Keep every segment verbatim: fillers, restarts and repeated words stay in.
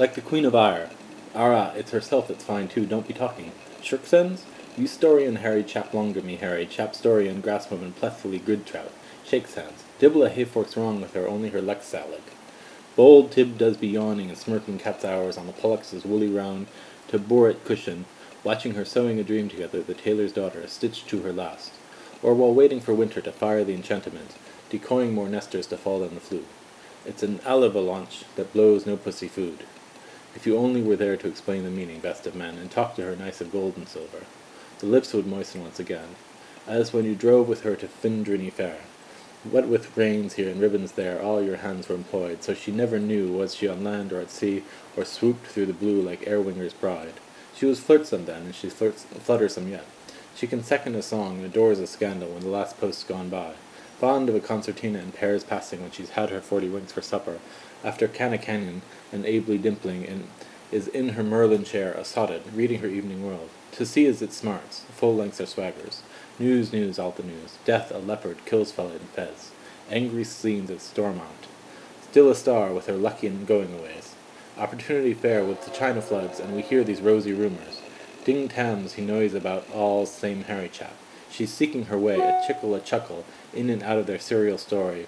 Like the Queen of Ire. Arrah, it's herself that's fine too, don't be talking. Shirksens? You story and Harry chap longer me, Harry, chap story and grasswoman plethfully good trout. Shakes hands. Dibble a hayfork's wrong with her, only her legs salad. Bold Tib does be yawning and smirking cat's hours on the Pollux' woolly round taboret cushion, watching her sewing a dream together, the tailor's daughter, stitched to her last. Or while waiting for winter to fire the enchantment, decoying more nesters to fall down the flue. It's an avalanche that blows no pussy food. If you only were there to explain the meaning, best of men, and talk to her nice of gold and silver. The lips would moisten once again, as when you drove with her to Findrinny Fair. What with reins here and ribbons there, all your hands were employed, so she never knew was she on land or at sea, or swooped through the blue like Airwinger's bride. She was flirtsome then, and she's flirts- fluttersome yet. She can second a song and adores a scandal when the last post's gone by. Fond of a concertina in pairs passing when she's had her forty winks for supper, after Canna Canyon, and ably dimpling in, is in her Merlin chair, assotted, reading her Evening World. To see as it smarts, full lengths are swaggers. News, news, all the news. Death, a leopard, kills fella in fez. Angry scenes at Stormont. Still a star with her lucky and going-aways. Opportunity fair with the China floods, and we hear these rosy rumours. Ding Tams he noise about all same Harry chap. She's seeking her way, a chickle, a chuckle, in and out of their serial story.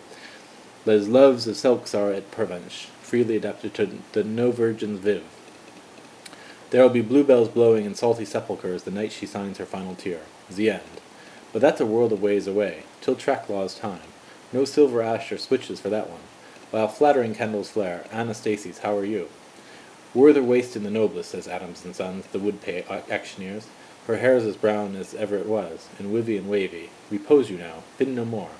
Les loves of silks are at Pervenche, freely adapted to the No Virgin's Viv. There'll be bluebells blowing in salty sepulchres the night she signs her final tear. The end. But that's a world of ways away, till Tracklaw's time. No silver ash or switches for that one. While flattering candles flare, Anastasies, how are you? Were the waste in the noblest, says Adams and Sons, the wood-pay actioneers. Her hair's as brown as ever it was, and wivy and wavy. Repose you now, fin no more.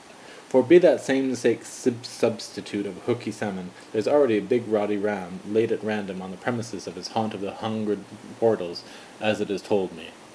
For be that same-sake sub- substitute of hooky salmon, there's already a big roddy ram laid at random on the premises of his haunt of the hundred portals, as it is told me.